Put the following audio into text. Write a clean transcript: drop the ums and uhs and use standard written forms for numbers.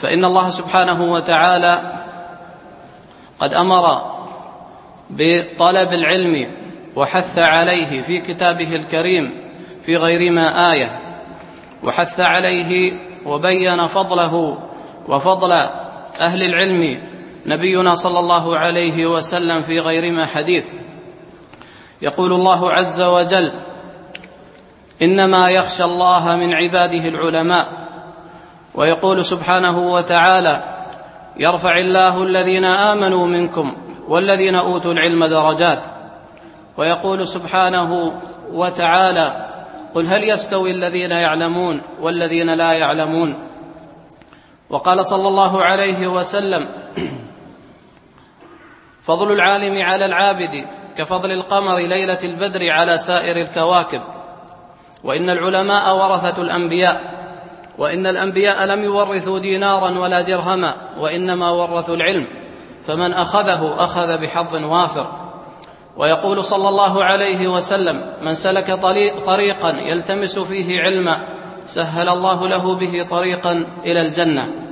فإن الله سبحانه وتعالى قد أمر بطلب العلم وحث عليه في كتابه الكريم في غير ما آية، وحث عليه وبين فضله وفضل أهل العلم نبينا صلى الله عليه وسلم في غير ما حديث. يقول الله عز وجل: إنما يخشى الله من عباده العلماء. ويقول سبحانه وتعالى: يرفع الله الذين آمنوا منكم والذين أوتوا العلم درجات. ويقول سبحانه وتعالى: قل هل يستوي الذين يعلمون والذين لا يعلمون. وقال صلى الله عليه وسلم: فضل العالم على العابد كفضل القمر ليلة البدر على سائر الكواكب. وإن العلماء ورثة الأنبياء، وإن الأنبياء لم يورثوا دينارا ولا درهما، وإنما ورثوا العلم، فمن أخذه أخذ بحظ وافر. ويقول صلى الله عليه وسلم: من سلك طريقا يلتمس فيه علما سهل الله له به طريقا إلى الجنة.